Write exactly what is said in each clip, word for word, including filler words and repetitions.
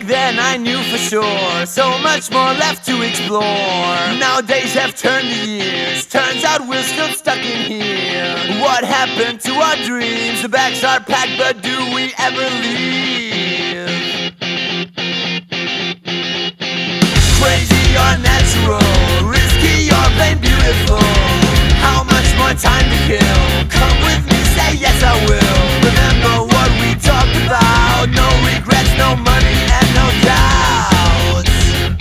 then I knew for sure, so much more left to explore. Now days have turned to years, turns out we're still stuck in here. What happened to our dreams? The bags are packed, but do we ever leave? Crazy or natural, risky or plain beautiful. How much more time to kill? Come with me, say yes I will. Remember what we talked about, no regrets, no money and no doubts.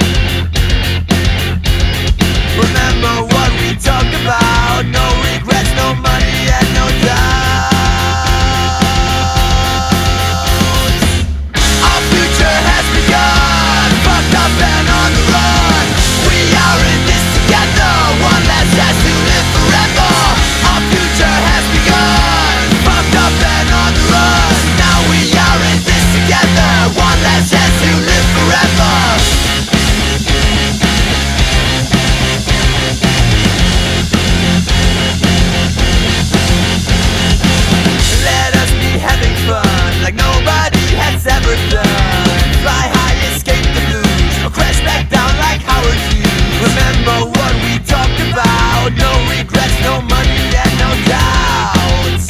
Remember what we talked about, no regrets, no money and no doubts. Our future has begun, fucked up and on the run. We are in this together, one last chance to live forever. Our future has begun, fucked up and on the run. Now we are in this together, one last chance to live forever. Let us be having fun like nobody has ever done. Fly high, escape the blues, or crash back down like Howard Hughes. Remember what we talked about, no regrets, no money and no doubts.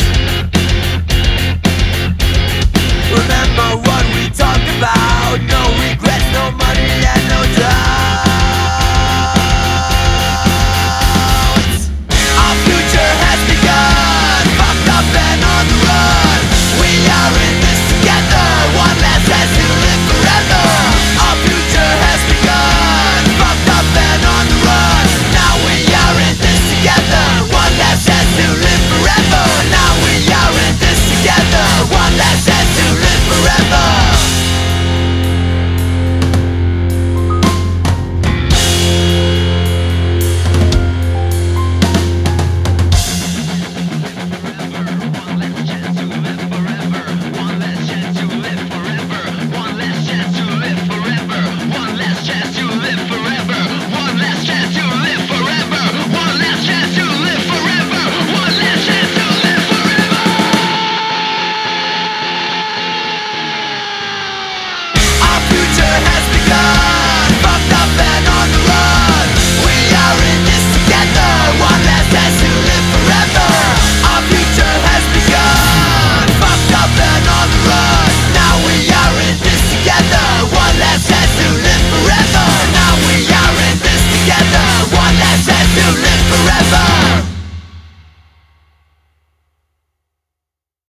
Remember what we talked about, no regrets, no money and no doubts. Our future has begun, fucked up and on the run. We are in